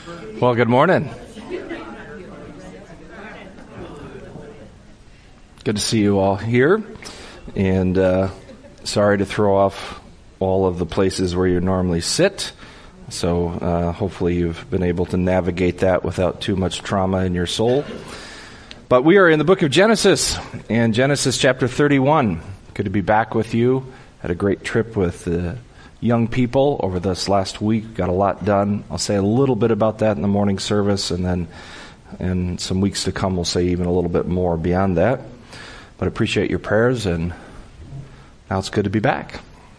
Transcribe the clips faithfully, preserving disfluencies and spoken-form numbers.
Well, good morning. Good to see you all here, and uh, sorry to throw off all of the places where you normally sit. So uh, hopefully you've been able to navigate that without too much trauma in your soul. But we are in the book of Genesis, and Genesis chapter thirty-one. Good to be back with you. Had a great trip with the young people over this last week. Got a lot done. I'll say a little bit about that in the morning service, and then in some weeks to come we'll say even a little bit more beyond that. But I appreciate your prayers, and now it's good to be back.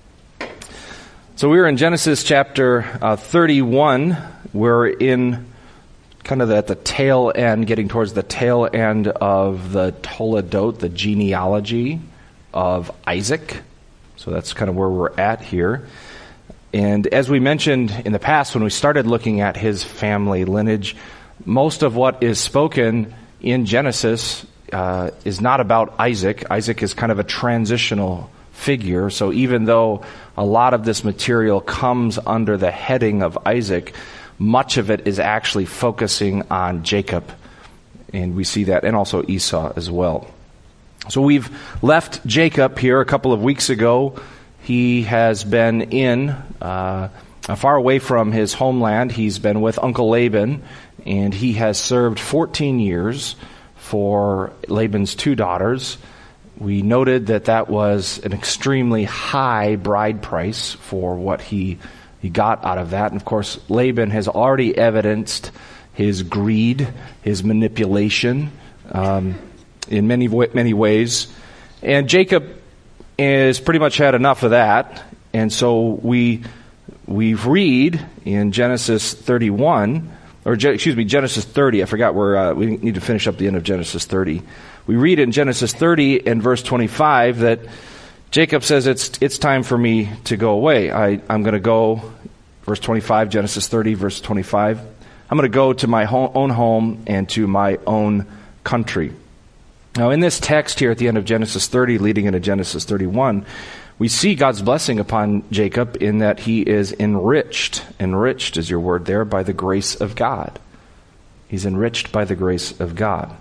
So we were in Genesis chapter uh, thirty-one. We're in kind of at the tail end, getting towards the tail end of the Toledot, the genealogy of Isaac. So that's kind of where we're at here. And as we mentioned in the past, when we started looking at his family lineage, most of what is spoken in Genesis uh, is not about Isaac. Isaac is kind of a transitional figure. So even though a lot of this material comes under the heading of Isaac, much of it is actually focusing on Jacob. And we see that, and also Esau as well. So we've left Jacob here a couple of weeks ago. He has been in, uh, far away from his homeland. He's been with Uncle Laban, and he has served fourteen years for Laban's two daughters. We noted that that was an extremely high bride price for what he he got out of that. And of course, Laban has already evidenced his greed, his manipulation, um, in many many ways. And Jacob has pretty much had enough of that. And so we we read in Genesis thirty-one, or excuse me, Genesis thirty. I forgot where uh, we need to finish up the end of Genesis thirty. We read in Genesis thirty and verse twenty-five that Jacob says, it's it's time for me to go away. I, I'm going to go, verse twenty-five, Genesis thirty, verse twenty-five. I'm going to go to my home, own home and to my own country. Now, in this text here at the end of Genesis thirty, leading into Genesis thirty-one, we see God's blessing upon Jacob in that he is enriched. Enriched is your word there, by the grace of God. He's enriched by the grace of God.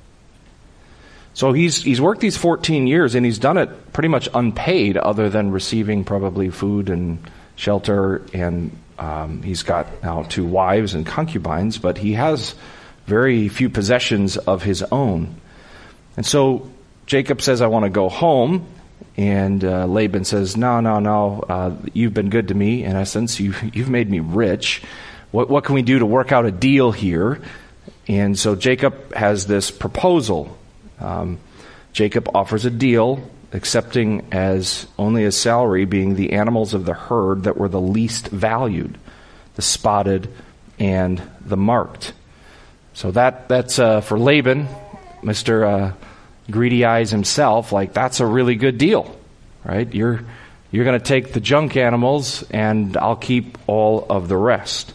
So he's he's worked these fourteen years, and he's done it pretty much unpaid, other than receiving probably food and shelter, and um, he's got now two wives and concubines, but he has very few possessions of his own. And so Jacob says, I want to go home. And uh, Laban says, no, no, no, uh, you've been good to me. In essence, you've, you've made me rich. What, what can we do to work out a deal here? And so Jacob has this proposal. Um, Jacob offers a deal, accepting as only as salary being the animals of the herd that were the least valued, the spotted and the marked. So that that's uh, for Laban, Mister Uh, Greedy Eyes himself, like, that's a really good deal, right? You're you're going to take the junk animals, and I'll keep all of the rest.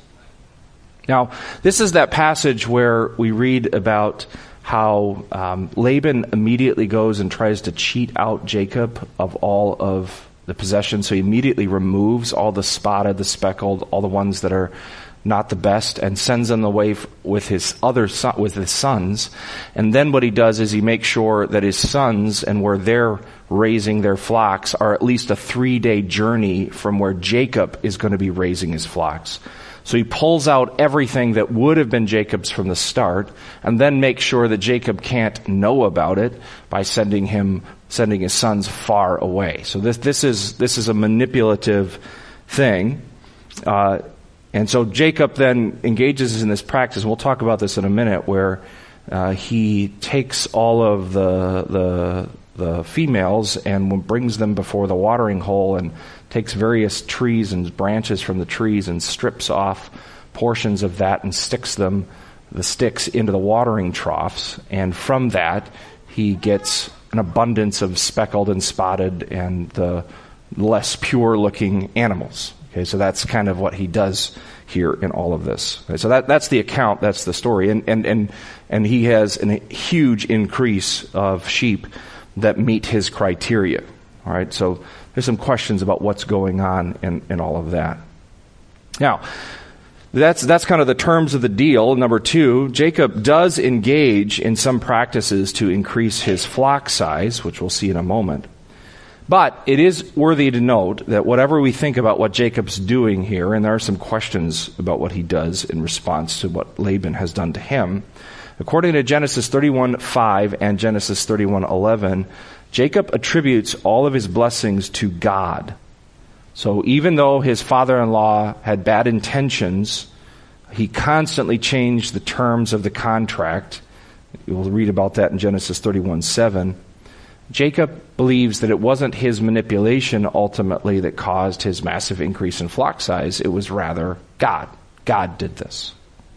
Now, this is that passage where we read about how um, Laban immediately goes and tries to cheat out Jacob of all of the possessions. So he immediately removes all the spotted, the speckled, all the ones that are not the best, and sends them away with his other son, with his sons. And then what he does is he makes sure that his sons, and where they're raising their flocks, are at least a three-day journey from where Jacob is going to be raising his flocks. So he pulls out everything that would have been Jacob's from the start, and then makes sure that Jacob can't know about it by sending him, sending his sons far away. So this this is this is a manipulative thing. Uh, And so Jacob then engages in this practice. We'll talk about this in a minute, where uh, he takes all of the the the females and brings them before the watering hole, and takes various trees and branches from the trees and strips off portions of that and sticks them, the sticks, into the watering troughs. And from that, he gets an abundance of speckled and spotted and the less pure-looking animals. Okay, so that's kind of what he does here in all of this. Okay, so that that's the account, that's the story. And and and, and he has a huge increase of sheep that meet his criteria. All right, so there's some questions about what's going on in, in all of that. Now, That's that's kind of the terms of the deal. Number two, Jacob does engage in some practices to increase his flock size, which we'll see in a moment. But it is worthy to note that whatever we think about what Jacob's doing here, and there are some questions about what he does in response to what Laban has done to him, according to Genesis thirty-one five and Genesis thirty-one eleven, Jacob attributes all of his blessings to God. So even though his father-in-law had bad intentions, he constantly changed the terms of the contract. We'll read about that in Genesis thirty-one seven. Jacob believes that it wasn't his manipulation ultimately that caused his massive increase in flock size. It was rather God. God did this.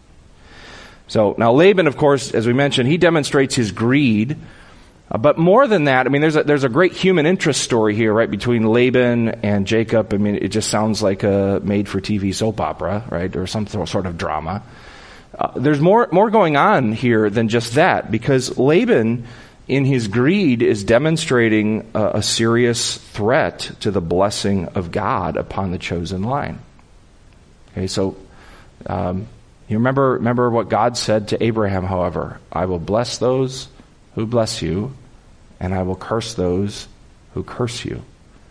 So now Laban, of course, as we mentioned, he demonstrates his greed. Uh, but more than that, I mean, there's a, there's a great human interest story here, right, between Laban and Jacob. I mean, it just sounds like a made-for-T V soap opera, right, or some sort of drama. Uh, there's more more going on here than just that, because Laban, in his greed, is demonstrating a, a serious threat to the blessing of God upon the chosen line. Okay, so um, you remember remember what God said to Abraham, however, I will bless those who bless you, and I will curse those who curse you.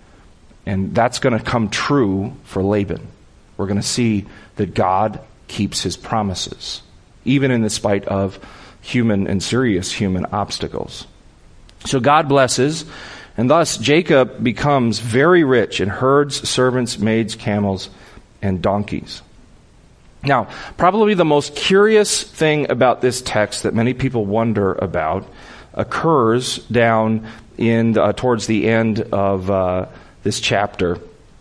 And that's going to come true for Laban. We're going to see that God keeps his promises, even in the spite of human and serious human obstacles. So God blesses, and thus Jacob becomes very rich in herds, servants, maids, camels, and donkeys. Now, probably the most curious thing about this text that many people wonder about occurs down in uh, towards the end of uh, this chapter.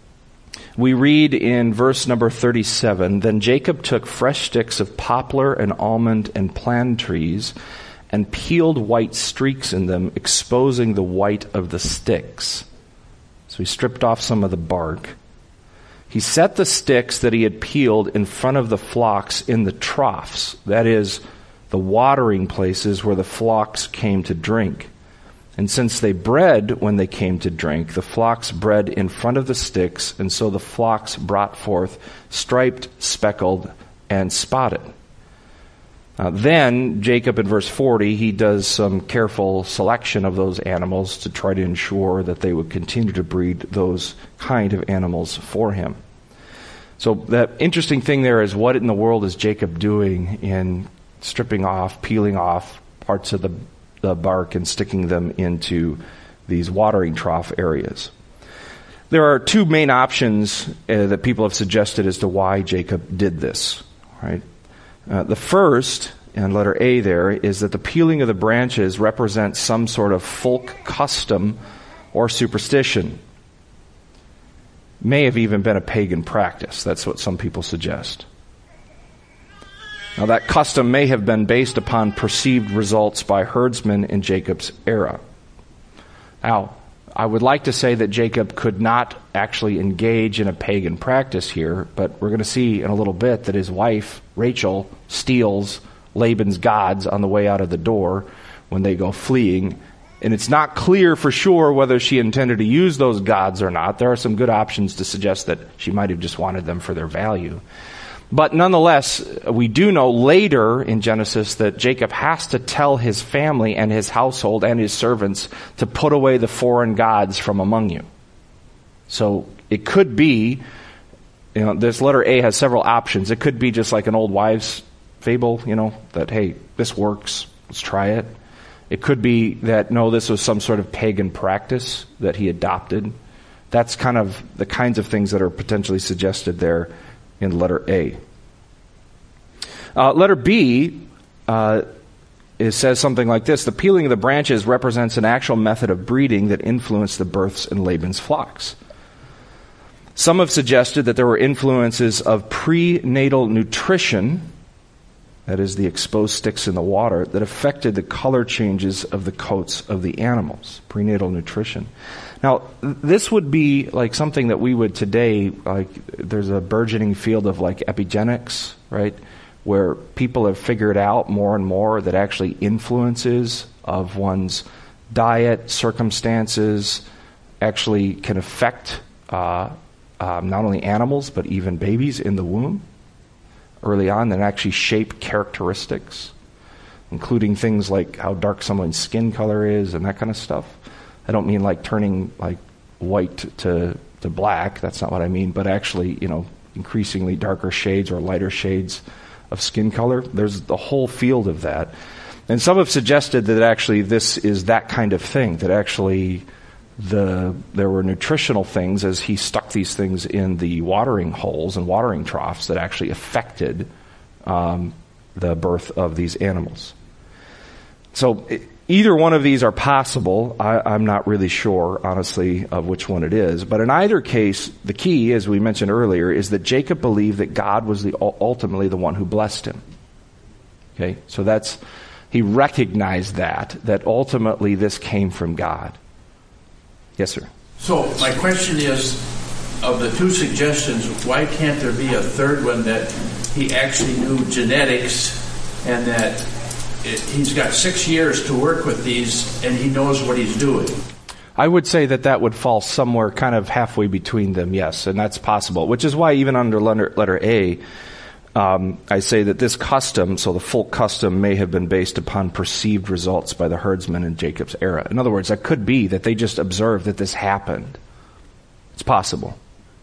We read in verse number thirty-seven, Then Jacob took fresh sticks of poplar and almond and plane trees and peeled white streaks in them, exposing the white of the sticks. So he stripped off some of the bark. He set the sticks that he had peeled in front of the flocks in the troughs, that is, the watering places where the flocks came to drink. And since they bred when they came to drink, the flocks bred in front of the sticks, and so the flocks brought forth striped, speckled, and spotted. Uh, then, Jacob in verse forty, he does some careful selection of those animals to try to ensure that they would continue to breed those kind of animals for him. So the interesting thing there is, what in the world is Jacob doing in stripping off, peeling off parts of the, the bark and sticking them into these watering trough areas? There are two main options uh, that people have suggested as to why Jacob did this. Right? Uh, the first, and letter A there, is that the peeling of the branches represents some sort of folk custom or superstition. May have even been a pagan practice. That's what some people suggest. Now, that custom may have been based upon perceived results by herdsmen in Jacob's era. Now, I would like to say that Jacob could not actually engage in a pagan practice here, but we're going to see in a little bit that his wife, Rachel, steals Laban's gods on the way out of the door when they go fleeing. And it's not clear for sure whether she intended to use those gods or not. There are some good options to suggest that she might have just wanted them for their value. But nonetheless, we do know later in Genesis that Jacob has to tell his family and his household and his servants to put away the foreign gods from among you. So it could be, you know, this letter A has several options. It could be just like an old wives' fable, you know, that, hey, this works, let's try it. It could be that, no, this was some sort of pagan practice that he adopted. That's kind of the kinds of things that are potentially suggested there in letter A. Uh, letter B, uh, it says something like this: the peeling of the branches represents an actual method of breeding that influenced the births in Laban's flocks. Some have suggested that there were influences of prenatal nutrition, that is, the exposed sticks in the water, that affected the color changes of the coats of the animals. Prenatal nutrition. Now, this would be like something that we would today, like there's a burgeoning field of like epigenetics, right? Where people have figured out more and more that actually influences of one's diet, circumstances, actually can affect uh, um, not only animals, but even babies in the womb. early on that actually shape characteristics, including things like how dark someone's skin color is and that kind of stuff. I don't mean like turning like white to, to black. That's not what I mean. But actually, you know, increasingly darker shades or lighter shades of skin color. There's the whole field of that. And some have suggested that actually this is that kind of thing, that actually the there were nutritional things as he stuck these things in the watering holes and watering troughs that actually affected um, the birth of these animals. So it, either one of these are possible. I, I'm not really sure, honestly, of which one it is. But in either case, the key, as we mentioned earlier, is that Jacob believed that God was the ultimately the one who blessed him. Okay, so that's he recognized that that ultimately this came from God. Yes, sir. So my question is, of the two suggestions, why can't there be a third one that he actually knew genetics and that it, he's got six years to work with these and he knows what he's doing? I would say that that would fall somewhere kind of halfway between them, yes, and that's possible, which is why even under letter, letter A, um, I say that this custom, so the full custom, may have been based upon perceived results by the herdsmen in Jacob's era. In other words, that could be that they just observed that this happened. It's possible.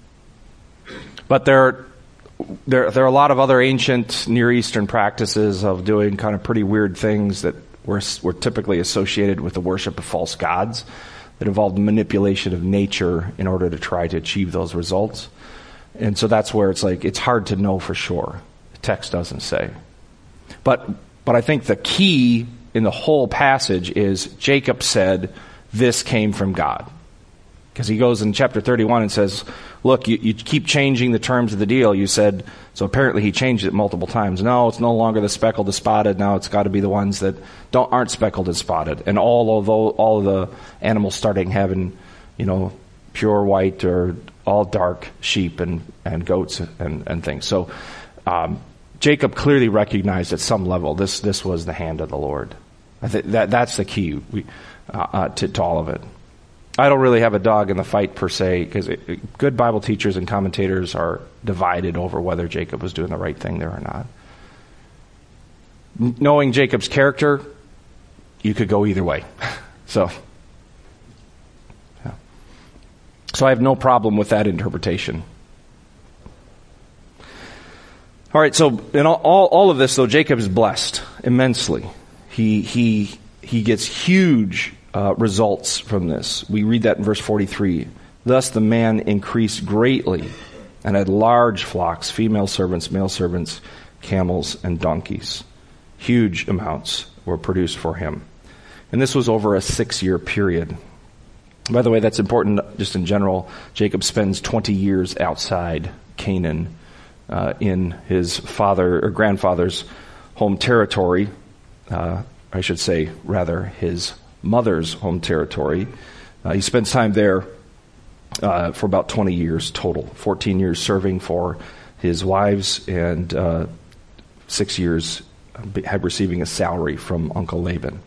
But there, there, there are a lot of other ancient Near Eastern practices of doing kind of pretty weird things that were, were typically associated with the worship of false gods that involved manipulation of nature in order to try to achieve those results. And so that's where it's like, it's hard to know for sure. The text doesn't say. But, but I think the key in the whole passage is Jacob said, this came from God. Because he goes in chapter thirty-one and says, look, you, you keep changing the terms of the deal. You said, so apparently he changed it multiple times. No, it's no longer the speckled and spotted. Now it's got to be the ones that don't aren't speckled and spotted. And all of the, all of the animals starting having, you know, pure white or all dark sheep and, and goats and, and things. So um, Jacob clearly recognized at some level this this was the hand of the Lord. I think that that's the key we, uh, uh, to, to all of it. I don't really have a dog in the fight per se, because good Bible teachers and commentators are divided over whether Jacob was doing the right thing there or not. Knowing Jacob's character, you could go either way. So, yeah. So I have no problem with that interpretation. All right, so in all, all, all of this, though, Jacob is blessed immensely. He he he gets huge Uh, results from this. We read that in verse forty-three. Thus the man increased greatly and had large flocks, female servants, male servants, camels, and donkeys. Huge amounts were produced for him. And this was over a six-year period. By the way, that's important just in general. Jacob spends twenty years outside Canaan uh, in his father or grandfather's home territory. Uh, I should say, rather, his mother's home territory. Uh, he spends time there uh, for about twenty years total. fourteen years serving for his wives and uh, six years had receiving a salary from Uncle Laban.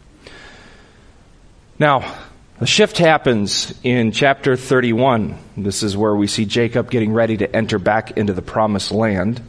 Now, a shift happens in chapter thirty-one. This is where we see Jacob getting ready to enter back into the promised land.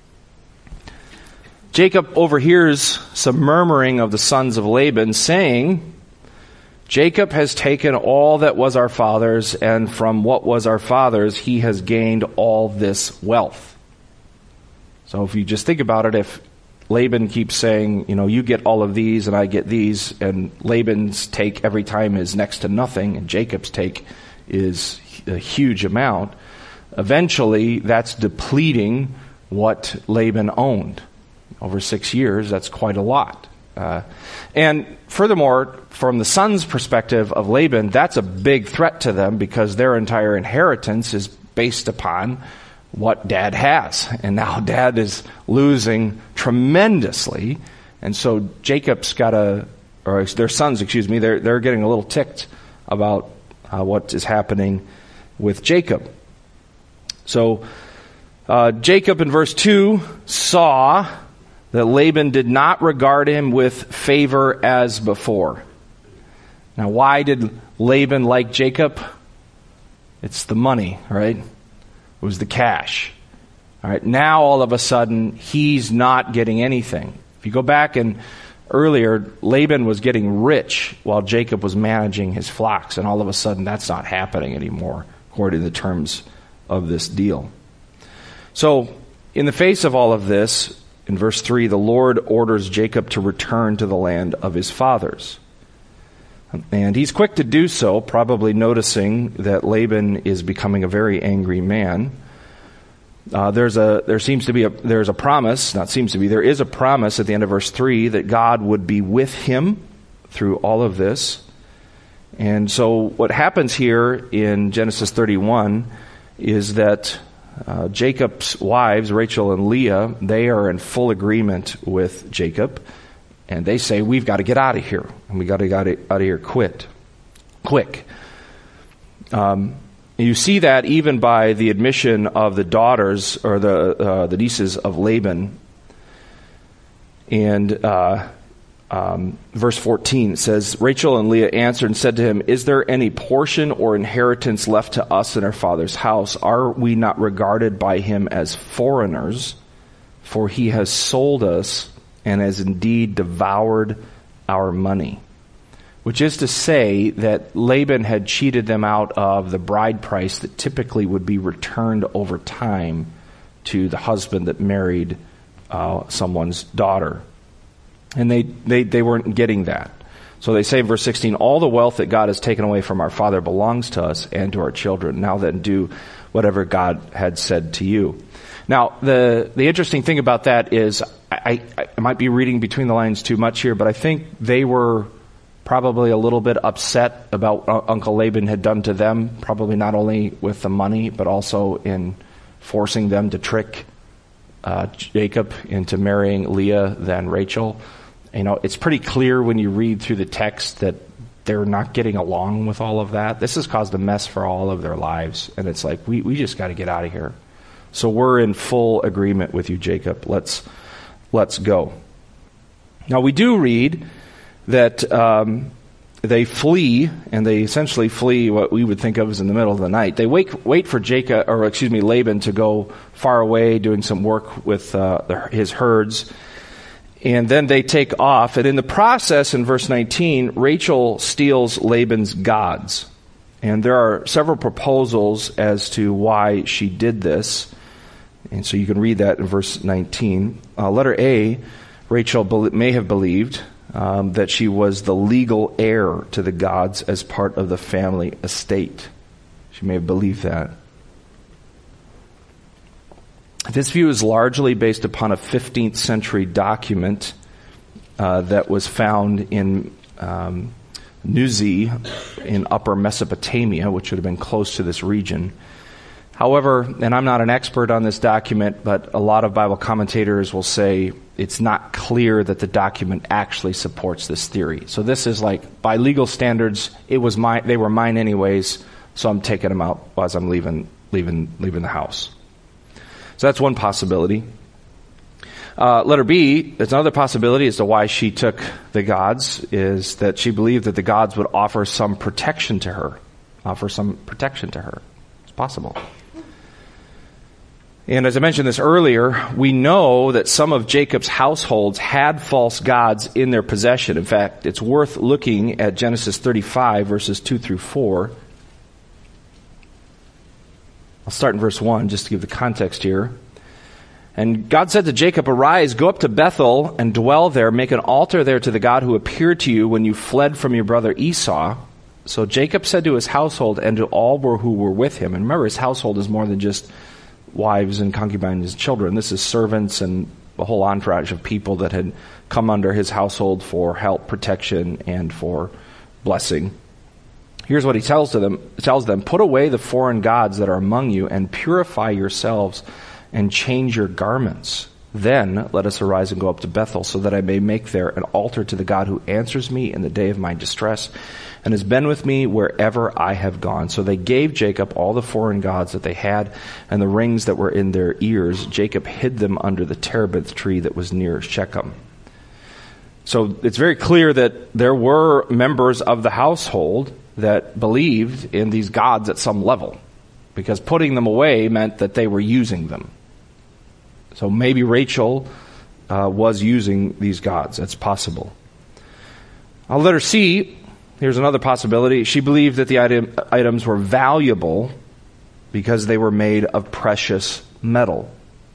Jacob overhears some murmuring of the sons of Laban, saying, Jacob has taken all that was our father's, and from what was our father's, he has gained all this wealth. So if you just think about it, if Laban keeps saying, you know, you get all of these and I get these, and Laban's take every time is next to nothing, and Jacob's take is a huge amount, eventually that's depleting what Laban owned. Over six years, that's quite a lot. Uh, and furthermore, from the son's perspective of Laban, that's a big threat to them because their entire inheritance is based upon what dad has. And now dad is losing tremendously. And so Jacob's got a, or their sons, excuse me, they're, they're getting a little ticked about uh, what is happening with Jacob. So uh, Jacob in verse two saw that Laban did not regard him with favor as before. Now, why did Laban like Jacob? It's the money, right? It was the cash. All right, now all of a sudden, he's not getting anything. If you go back and earlier, Laban was getting rich while Jacob was managing his flocks, and all of a sudden that's not happening anymore, according to the terms of this deal. So, in the face of all of this, in verse three, the Lord orders Jacob to return to the land of his fathers. And he's quick to do so, probably noticing that Laban is becoming a very angry man. Uh, there's a there seems to be a there's a promise, not seems to be, there is a promise at the end of verse three that God would be with him through all of this. And so what happens here in Genesis thirty-one is that uh, Jacob's wives, Rachel and Leah, they are in full agreement with Jacob, and they say, we've got to get out of here, and we got to get out of here quit, quick. Um, You see that even by the admission of the daughters or the uh, the nieces of Laban. And uh, um, verse fourteen says, Rachel and Leah answered and said to him, is there any portion or inheritance left to us in our father's house? Are we not regarded by him as foreigners? For he has sold us and has indeed devoured our money. Which is to say that Laban had cheated them out of the bride price that typically would be returned over time to the husband that married uh, someone's daughter. And they, they, they weren't getting that. So they say in verse sixteen, all the wealth that God has taken away from our father belongs to us and to our children. Now then, do whatever God had said to you. Now, the, the interesting thing about that is, I, I, I might be reading between the lines too much here, but I think they were probably a little bit upset about what Uncle Laban had done to them, probably not only with the money, but also in forcing them to trick uh, Jacob into marrying Leah than Rachel. You know, it's pretty clear when you read through the text that they're not getting along with all of that. This has caused a mess for all of their lives, and it's like, we, we just got to get out of here. So we're in full agreement with you, Jacob. Let's, let's go. Now, we do read that um, they flee, and they essentially flee what we would think of as in the middle of the night. They wait, wait for Jacob, or excuse me, Laban to go far away doing some work with uh, the, his herds, and then they take off. And in the process, in verse nineteen, Rachel steals Laban's gods. And there are several proposals as to why she did this. And so you can read that in verse nineteen. Uh, letter A, Rachel be- may have believed Um, that she was the legal heir to the gods as part of the family estate. She may have believed that. This view is largely based upon a fifteenth century document uh, that was found in um, Nuzi in Upper Mesopotamia, which would have been close to this region. However, and I'm not an expert on this document, but a lot of Bible commentators will say it's not clear that the document actually supports this theory. So this is like, by legal standards, it was mine, they were mine anyways, so I'm taking them out as I'm leaving, leaving, leaving the house. So that's one possibility. Uh, letter B, there's another possibility as to why she took the gods, is that she believed that the gods would offer some protection to her, offer some protection to her. It's possible. And as I mentioned this earlier, we know that some of Jacob's households had false gods in their possession. In fact, it's worth looking at Genesis thirty-five, verses two through four. I'll start in verse one, just to give the context here. And God said to Jacob, arise, go up to Bethel and dwell there. Make an altar there to the God who appeared to you when you fled from your brother Esau. So Jacob said to his household and to all who were with him, and remember, his household is more than just wives and concubines and children. This is servants and a whole entourage of people that had come under his household for help, protection, and for blessing. Here's what he tells to them. He tells them, put away the foreign gods that are among you and purify yourselves and change your garments. Then let us arise and go up to Bethel, so that I may make there an altar to the God who answers me in the day of my distress and has been with me wherever I have gone. So they gave Jacob all the foreign gods that they had and the rings that were in their ears. Jacob hid them under the terebinth tree that was near Shechem. So it's very clear that there were members of the household that believed in these gods at some level, because putting them away meant that they were using them. So maybe Rachel uh, was using these gods. That's possible. I'll let her see. Here's another possibility. She believed that the item, items were valuable because they were made of precious metal.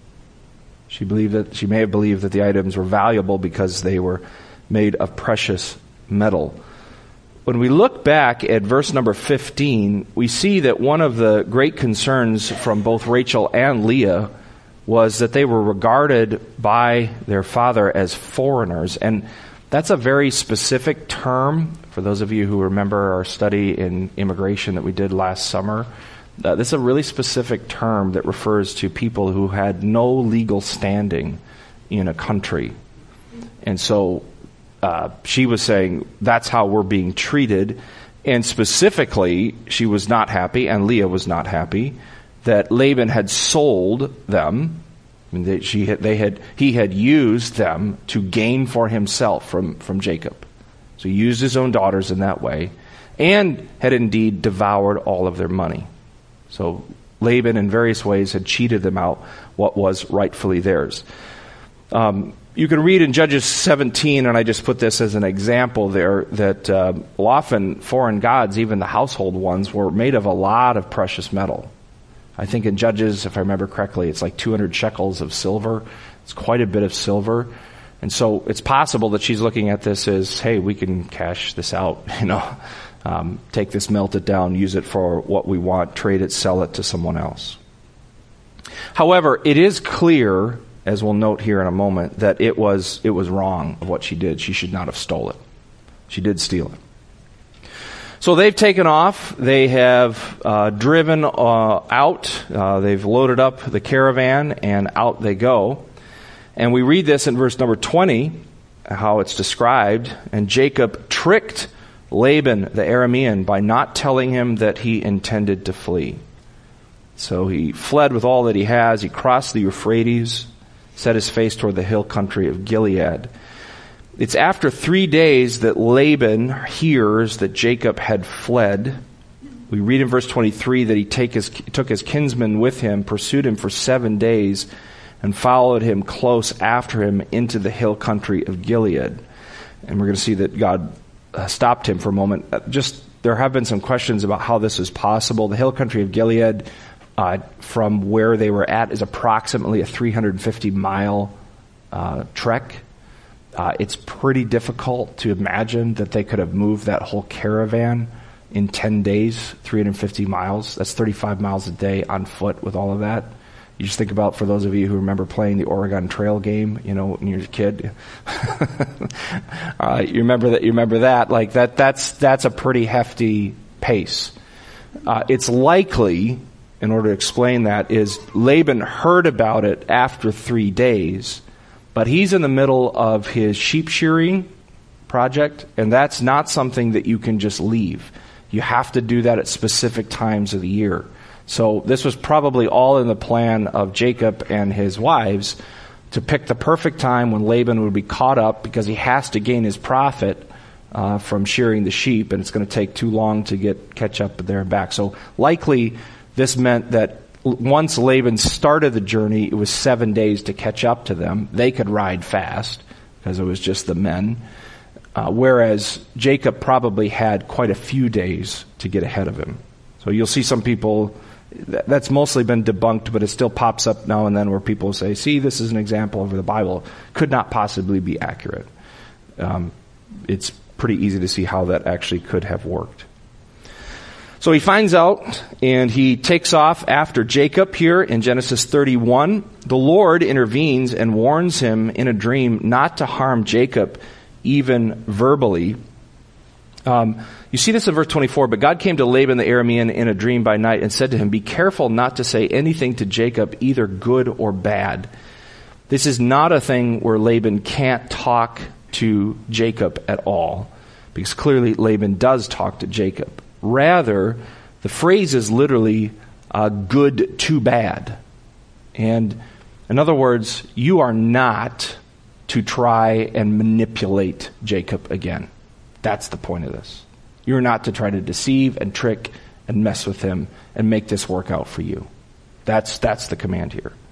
She believed that she may have believed that the items were valuable because they were made of precious metal. When we look back at verse number fifteen, we see that one of the great concerns from both Rachel and Leah was that they were regarded by their father as foreigners. And that's a very specific term. For those of you who remember our study in immigration that we did last summer, uh, this is a really specific term that refers to people who had no legal standing in a country. And so uh, she was saying that's how we're being treated. And specifically, she was not happy, and Leah was not happy, that Laban had sold them. I mean, they, she had, they had, he had used them to gain for himself from, from Jacob. So he used his own daughters in that way, and had indeed devoured all of their money. So Laban, in various ways, had cheated them out what was rightfully theirs. Um, you can read in Judges seventeen, and I just put this as an example there, that uh, often foreign gods, even the household ones, were made of a lot of precious metal. I think in Judges, if I remember correctly, it's like two hundred shekels of silver. It's quite a bit of silver. And so it's possible that she's looking at this as, hey, we can cash this out, you know, um, take this, melt it down, use it for what we want, trade it, sell it to someone else. However, it is clear, as we'll note here in a moment, that it was it was wrong of what she did. She should not have stole it. She did steal it. So they've taken off. They have uh, driven uh, out. Uh, they've loaded up the caravan, and out they go. And we read this in verse number twenty, how it's described. And Jacob tricked Laban the Aramean by not telling him that he intended to flee. So he fled with all that he has. He crossed the Euphrates, set his face toward the hill country of Gilead. It's after three days that Laban hears that Jacob had fled. We read in verse twenty-three that he take his, took his kinsman with him, pursued him for seven days, and followed him close after him into the hill country of Gilead. And we're going to see that God uh, stopped him for a moment. Uh, just there have been some questions about how this is possible. The hill country of Gilead, uh, from where they were at, is approximately a three hundred fifty mile uh, trek. Uh, it's pretty difficult to imagine that they could have moved that whole caravan in ten days, three hundred fifty miles. That's thirty-five miles a day on foot with all of that. You just think about, for those of you who remember playing the Oregon Trail game, you know, when you were a kid. uh, you remember that, you remember that, like that, that's, that's a pretty hefty pace. Uh, it's likely, in order to explain that, is Laban heard about it after three days, but he's in the middle of his sheep shearing project, and that's not something that you can just leave. You have to do that at specific times of the year. So this was probably all in the plan of Jacob and his wives to pick the perfect time when Laban would be caught up, because he has to gain his profit uh, from shearing the sheep, and it's going to take too long to get catch up there and back. So likely this meant that once Laban started the journey, it was seven days to catch up to them. They could ride fast because it was just the men, uh, whereas Jacob probably had quite a few days to get ahead of him. So you'll see some people, that's mostly been debunked, but it still pops up now and then where people say, see, this is an example of the Bible could not possibly be accurate. Um, it's pretty easy to see how that actually could have worked. So he finds out, and he takes off after Jacob here in Genesis thirty-one. The Lord intervenes and warns him in a dream not to harm Jacob, even verbally. Um, you see this in verse twenty-four. But God came to Laban the Aramean in a dream by night and said to him, be careful not to say anything to Jacob, either good or bad. This is not a thing where Laban can't talk to Jacob at all, because clearly Laban does talk to Jacob. Rather, the phrase is literally uh, good to bad. And in other words, you are not to try and manipulate Jacob again. That's the point of this. You're not to try to deceive and trick and mess with him and make this work out for you. That's that's the command here.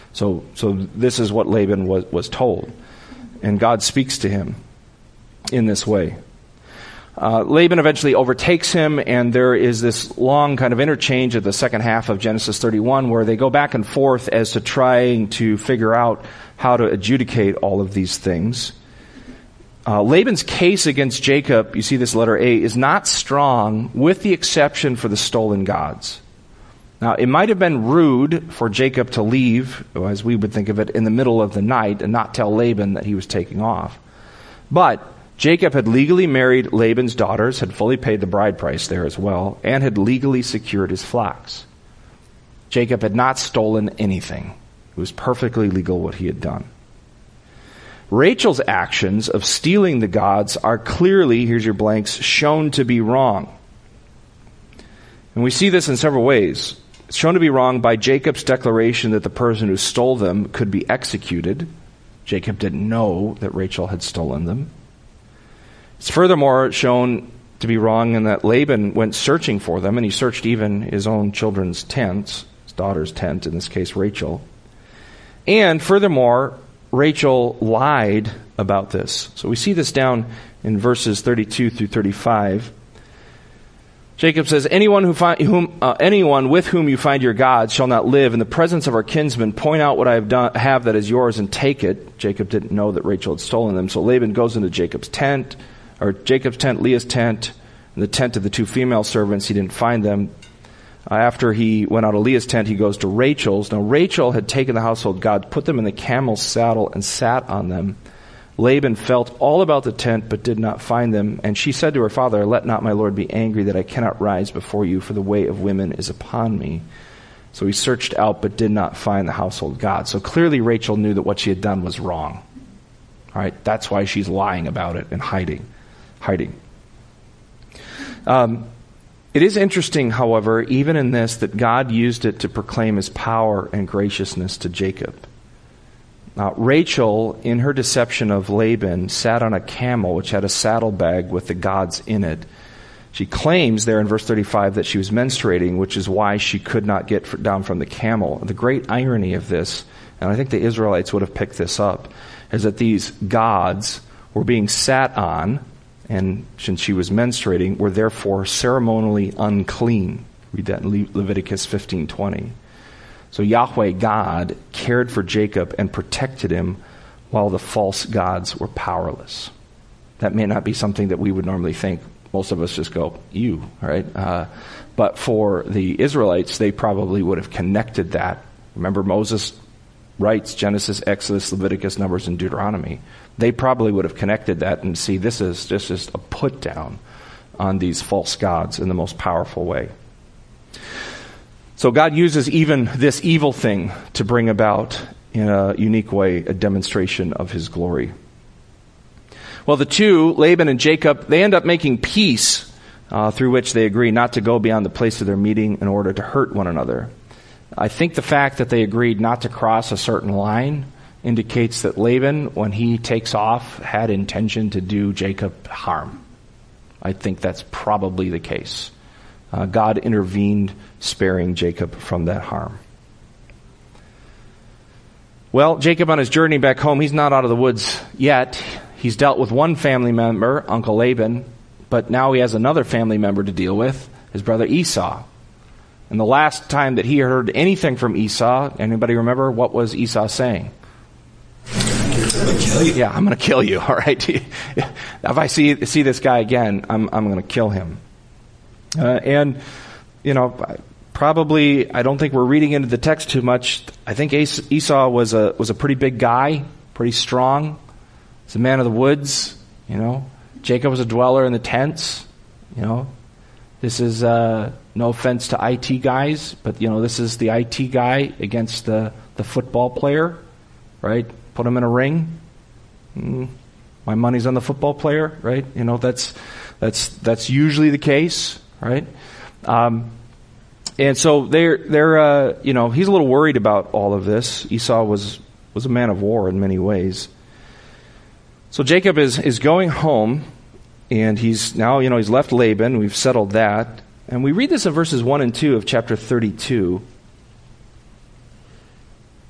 So, so this is what Laban was, was told. And God speaks to him in this way. Uh, Laban eventually overtakes him, and there is this long kind of interchange at the second half of Genesis thirty-one where they go back and forth as to trying to figure out how to adjudicate all of these things. Uh, Laban's case against Jacob, you see this letter A, is not strong with the exception for the stolen gods. Now, it might have been rude for Jacob to leave, as we would think of it, in the middle of the night and not tell Laban that he was taking off. But Jacob had legally married Laban's daughters, had fully paid the bride price there as well, and had legally secured his flocks. Jacob had not stolen anything. It was perfectly legal what he had done. Rachel's actions of stealing the gods are clearly, here's your blanks, shown to be wrong. And we see this in several ways. It's shown to be wrong by Jacob's declaration that the person who stole them could be executed. Jacob didn't know that Rachel had stolen them. It's furthermore shown to be wrong in that Laban went searching for them, and he searched even his own children's tents, his daughter's tent, in this case Rachel. And furthermore, Rachel lied about this. So we see this down in verses thirty-two through thirty-five. Jacob says, anyone who find, whom, uh, anyone with whom you find your gods shall not live. In the presence of our kinsmen, point out what I have done, have that is yours and take it. Jacob didn't know that Rachel had stolen them. So Laban goes into Jacob's tent, or Jacob's tent, Leah's tent, and the tent of the two female servants. He didn't find them. Uh, after he went out of Leah's tent, he goes to Rachel's. Now Rachel had taken the household gods, put them in the camel's saddle, and sat on them. Laban felt all about the tent, but did not find them. And she said to her father, let not my lord be angry that I cannot rise before you, for the way of women is upon me. So he searched out, but did not find the household gods. So clearly Rachel knew that what she had done was wrong. All right, that's why she's lying about it and hiding. Hiding. Um, it is interesting, however, even in this, that God used it to proclaim his power and graciousness to Jacob. Uh, Rachel, in her deception of Laban, sat on a camel which had a saddlebag with the gods in it. She claims there in verse thirty-five that she was menstruating, which is why she could not get down from the camel. The great irony of this, and I think the Israelites would have picked this up, is that these gods were being sat on, and since she was menstruating, were therefore ceremonially unclean. Read that in Le- Leviticus fifteen twenty. So Yahweh God cared for Jacob and protected him while the false gods were powerless. That may not be something that we would normally think. Most of us just go, ew, right? Uh, but for the Israelites, they probably would have connected that. Remember, Moses writes Genesis, Exodus, Leviticus, Numbers, and Deuteronomy. They probably would have connected that and see this is just, just a put down on these false gods in the most powerful way. So God uses even this evil thing to bring about, in a unique way, a demonstration of his glory. Well, the two, Laban and Jacob, they end up making peace uh, through which they agree not to go beyond the place of their meeting in order to hurt one another. I think the fact that they agreed not to cross a certain line indicates that Laban, when he takes off, had intention to do Jacob harm. I think that's probably the case. Uh, God intervened, sparing Jacob from that harm. Well, Jacob on his journey back home, he's not out of the woods yet. He's dealt with one family member, Uncle Laban, but now he has another family member to deal with, his brother Esau. And the last time that he heard anything from Esau, anybody remember what was Esau saying? I'm going to kill you. Yeah, I'm going to kill you, all right? If I see see this guy again, I'm I'm going to kill him. Uh, and, you know, probably, I don't think we're reading into the text too much. I think Esau was a was a pretty big guy, pretty strong. He's a man of the woods, you know. Jacob was a dweller in the tents, you know. This is, uh, no offense to I T guys, but, you know, this is the I T guy against the, the football player, right? Put him in a ring. Mm, my money's on the football player, right? You know, that's that's that's usually the case. Right, um, and so they're they're uh, you know he's a little worried about all of this. Esau was was a man of war in many ways. So Jacob is is going home, and he's now you know he's left Laban. We've settled that, and we read this in verses one and two of chapter thirty-two.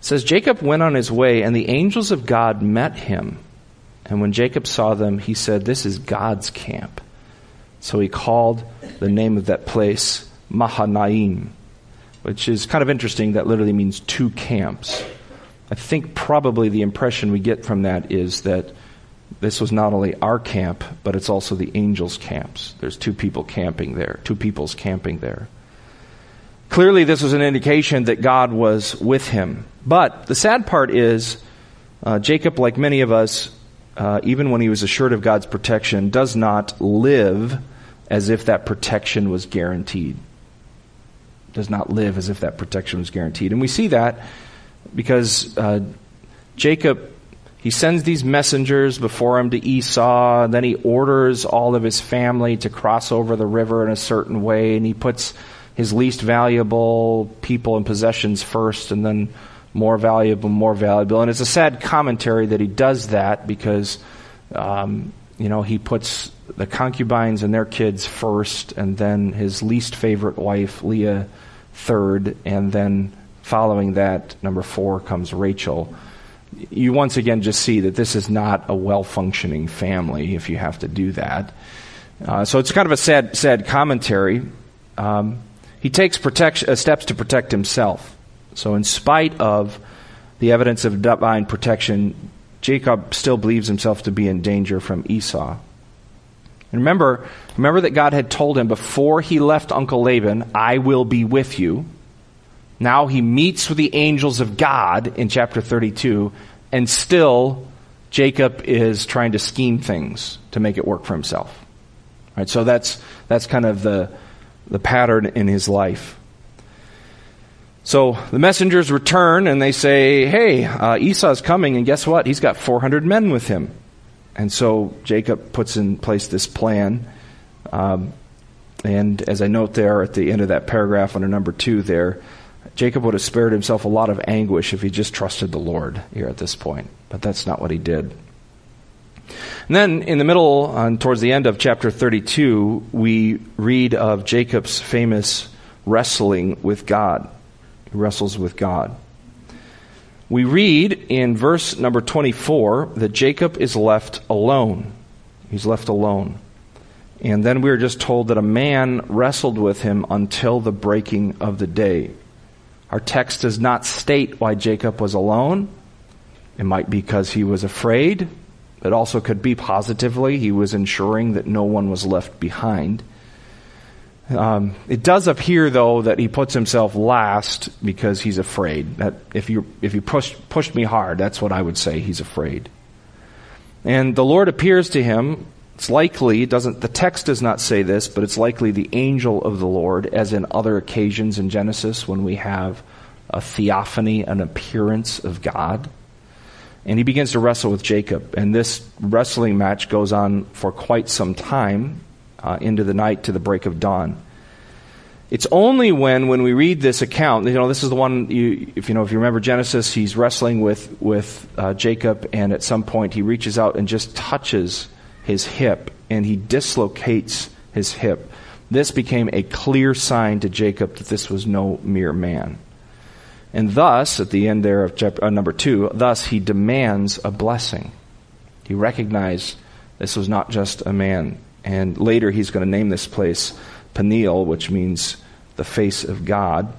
It says, Jacob went on his way, and the angels of God met him. And when Jacob saw them, he said, this is God's camp. So he called the name of that place Mahanaim, which is kind of interesting. That literally means two camps. I think probably the impression we get from that is that this was not only our camp, but it's also the angels' camps. There's two people camping there, two peoples camping there. Clearly, this was an indication that God was with him. But the sad part is, uh, Jacob, like many of us, uh, even when he was assured of God's protection, does not live as if that protection was guaranteed. Does not live as if that protection was guaranteed. And we see that because uh, Jacob, he sends these messengers before him to Esau, and then he orders all of his family to cross over the river in a certain way, and he puts his least valuable people and possessions first, and then more valuable, more valuable. And it's a sad commentary that he does that because, um, you know, he puts the concubines and their kids first, and then his least favorite wife, Leah, third, and then following that, number four, comes Rachel. You once again just see that this is not a well-functioning family if you have to do that. Uh, so it's kind of a sad, sad commentary. Um, he takes protection, uh, steps to protect himself. So in spite of the evidence of divine protection, Jacob still believes himself to be in danger from Esau. And remember, remember that God had told him before he left Uncle Laban, I will be with you. Now he meets with the angels of God in chapter thirty-two, and still Jacob is trying to scheme things to make it work for himself. All right, so that's that's kind of the the pattern in his life. So the messengers return and they say, hey, uh, Esau's coming, and guess what? He's got four hundred men with him. And so Jacob puts in place this plan. Um, and as I note there at the end of that paragraph under number two there, Jacob would have spared himself a lot of anguish if he just trusted the Lord here at this point. But that's not what he did. And then in the middle, uh, towards the end of chapter thirty-two, we read of Jacob's famous wrestling with God. He wrestles with God. We read in verse number twenty-four that Jacob is left alone. He's left alone. And then we are just told that a man wrestled with him until the breaking of the day. Our text does not state why Jacob was alone. It might be because he was afraid. It also could be positively he was ensuring that no one was left behind. Um, it does appear, though, that he puts himself last because he's afraid. That if you if you push pushed me hard, that's what I would say. He's afraid. And the Lord appears to him. It's likely, it doesn't the text does not say this, but it's likely the angel of the Lord, as in other occasions in Genesis when we have a theophany, an appearance of God. And he begins to wrestle with Jacob. And this wrestling match goes on for quite some time. Uh, into the night to the break of dawn. It's only when when we read this account, you know, this is the one, you, if you know, if you remember Genesis, he's wrestling with with uh, Jacob, and at some point he reaches out and just touches his hip, and he dislocates his hip. This became a clear sign to Jacob that this was no mere man. And thus, at the end there of chapter uh, number two, thus he demands a blessing. He recognized this was not just a man. And later he's going to name this place Peniel, which means the face of God.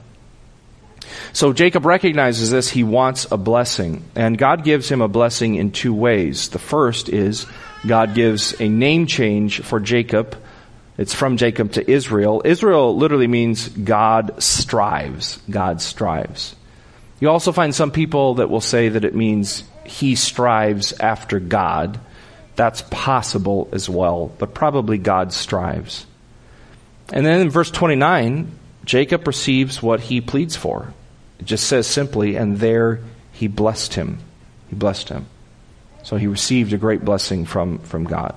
So Jacob recognizes this. He wants a blessing. And God gives him a blessing in two ways. The first is God gives a name change for Jacob. It's from Jacob to Israel. Israel literally means God strives. God strives. You also find some people that will say that it means he strives after God. That's possible as well, but probably God strives. And then in verse twenty-nine, Jacob receives what he pleads for. It just says simply, and there he blessed him. He blessed him. So he received a great blessing from, from God.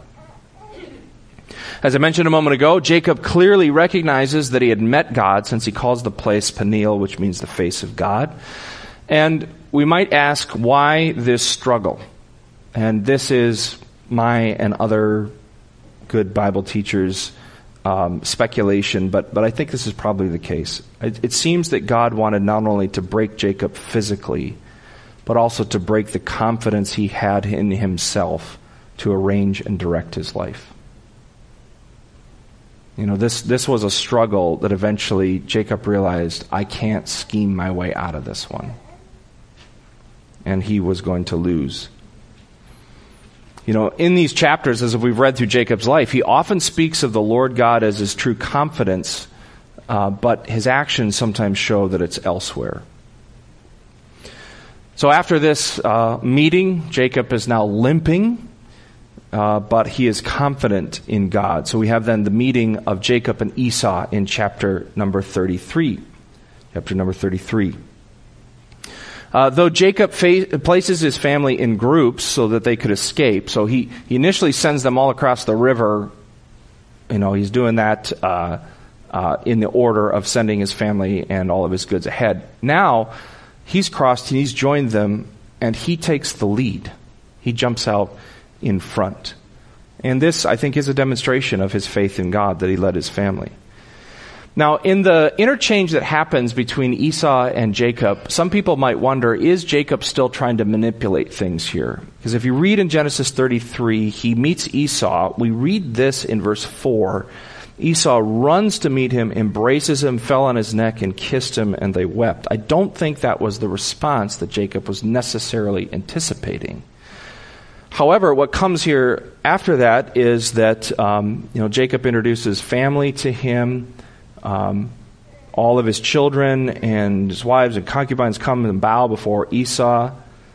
As I mentioned a moment ago, Jacob clearly recognizes that he had met God, since he calls the place Peniel, which means the face of God. And we might ask, why this struggle? And this is my and other good Bible teachers' um, speculation, but but I think this is probably the case. It, it seems that God wanted not only to break Jacob physically, but also to break the confidence he had in himself to arrange and direct his life. You know, this, this was a struggle that eventually Jacob realized, I can't scheme my way out of this one. And he was going to lose. You know, in these chapters, as we've read through Jacob's life, he often speaks of the Lord God as his true confidence, uh, but his actions sometimes show that it's elsewhere. So after this uh, meeting, Jacob is now limping, uh, but he is confident in God. So we have then the meeting of Jacob and Esau in chapter number thirty-three. Chapter number thirty-three. Uh, though Jacob fa- places his family in groups so that they could escape, so he, he initially sends them all across the river. You know, he's doing that uh, uh, in the order of sending his family and all of his goods ahead. Now, he's crossed and he's joined them, and he takes the lead. He jumps out in front. And this, I think, is a demonstration of his faith in God, that he led his family. Now, in the interchange that happens between Esau and Jacob, some people might wonder, is Jacob still trying to manipulate things here? Because if you read in Genesis thirty-three, he meets Esau. We read this in verse four. Esau runs to meet him, embraces him, fell on his neck, and kissed him, and they wept. I don't think that was the response that Jacob was necessarily anticipating. However, what comes here after that is that um, you know, Jacob introduces family to him. Um, all of his children and his wives and concubines come and bow before Esau.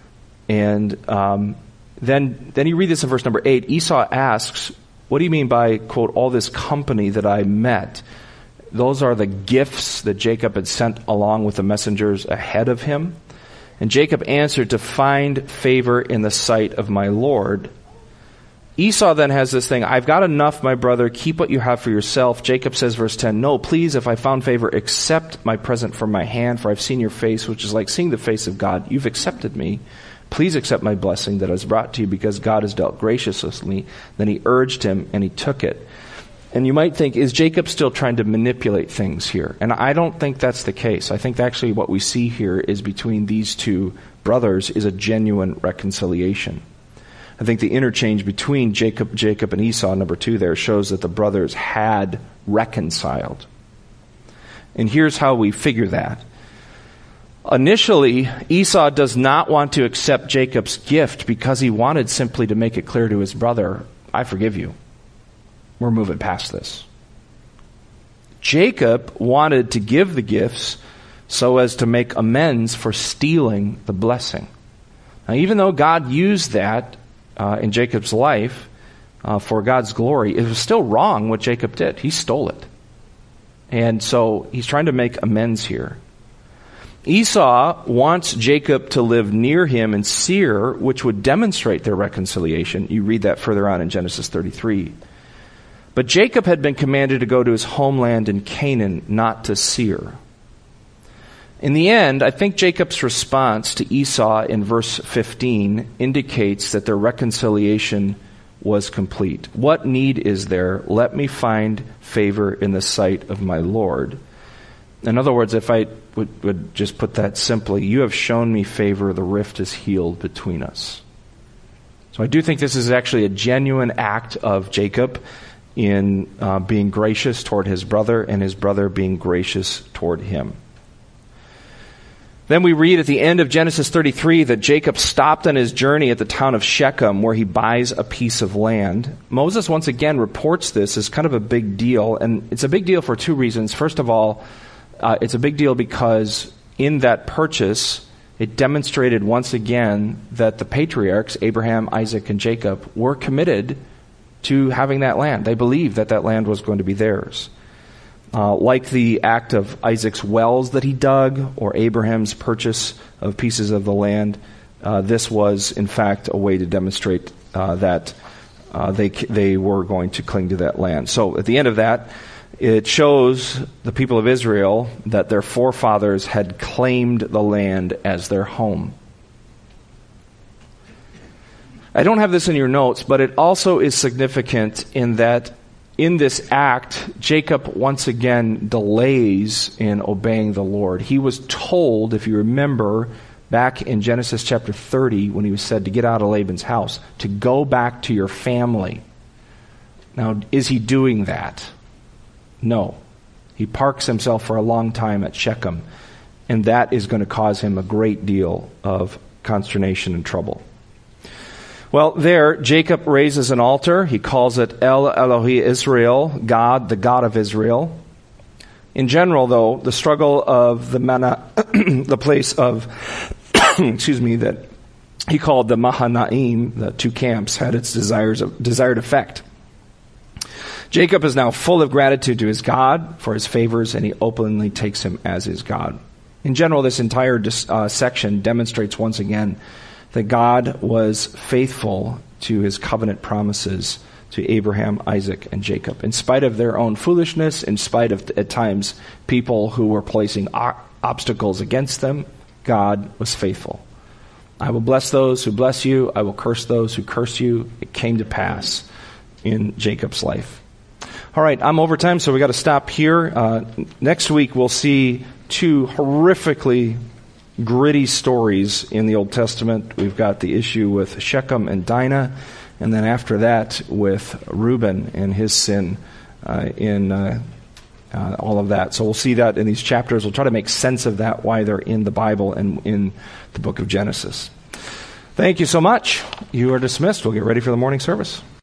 And um, then, then you read this in verse number eight. Esau asks, what do you mean by, quote, all this company that I met? Those are the gifts that Jacob had sent along with the messengers ahead of him. And Jacob answered, to find favor in the sight of my Lord. Esau then has this thing, I've got enough, my brother, keep what you have for yourself. Jacob says, verse ten, no, please, if I found favor, accept my present from my hand, for I've seen your face, which is like seeing the face of God. You've accepted me. Please accept my blessing that I was brought to you, because God has dealt graciously. Then he urged him, and he took it. And you might think, is Jacob still trying to manipulate things here? And I don't think that's the case. I think actually what we see here is between these two brothers is a genuine reconciliation. I think the interchange between Jacob, Jacob and Esau, number two there, shows that the brothers had reconciled. And here's how we figure that. Initially, Esau does not want to accept Jacob's gift because he wanted simply to make it clear to his brother, I forgive you. We're moving past this. Jacob wanted to give the gifts so as to make amends for stealing the blessing. Now, even though God used that uh, in Jacob's life uh, for God's glory, it was still wrong what Jacob did. He stole it. And so he's trying to make amends here. Esau wants Jacob to live near him in Seir, which would demonstrate their reconciliation. You read that further on in Genesis thirty-three. But Jacob had been commanded to go to his homeland in Canaan, not to Seir. In the end, I think Jacob's response to Esau in verse fifteen indicates that their reconciliation was complete. What need is there? Let me find favor in the sight of my Lord. In other words, if I would, would just put that simply, you have shown me favor, the rift is healed between us. So I do think this is actually a genuine act of Jacob in uh, being gracious toward his brother, and his brother being gracious toward him. Then we read at the end of Genesis thirty-three that Jacob stopped on his journey at the town of Shechem, where he buys a piece of land. Moses once again reports this as kind of a big deal, and it's a big deal for two reasons. First of all, uh, it's a big deal because in that purchase, it demonstrated once again that the patriarchs, Abraham, Isaac, and Jacob, were committed to having that land. They believed that that land was going to be theirs. Uh, like the act of Isaac's wells that he dug, or Abraham's purchase of pieces of the land, uh, this was, in fact, a way to demonstrate uh, that uh, they they were going to cling to that land. So at the end of that, it shows the people of Israel that their forefathers had claimed the land as their home. I don't have this in your notes, but it also is significant in that in this act, Jacob once again delays in obeying the Lord. He was told, if you remember, back in Genesis chapter thirty when he was said to get out of Laban's house, to go back to your family. Now, is he doing that? No. He parks himself for a long time at Shechem, and that is going to cause him a great deal of consternation and trouble. Well, there, Jacob raises an altar. He calls it El Elohi Israel, God, the God of Israel. In general, though, the struggle of the Mana, the place of, excuse me, that he called the Mahanaim, the two camps, had its desires, desired effect. Jacob is now full of gratitude to his God for his favors, and he openly takes him as his God. In general, this entire uh, section demonstrates once again that God was faithful to his covenant promises to Abraham, Isaac, and Jacob. In spite of their own foolishness, in spite of, at times, people who were placing o- obstacles against them, God was faithful. I will bless those who bless you. I will curse those who curse you. It came to pass in Jacob's life. All right, I'm over time, so we got to stop here. Uh, next week, we'll see two horrifically gritty stories in the Old Testament. We've got the issue with Shechem and Dinah, and then after that with Reuben and his sin uh, in uh, uh, all of that. So we'll see that in these chapters. We'll try to make sense of that, why they're in the Bible and in the book of Genesis. Thank you so much. You are dismissed. We'll get ready for the morning service.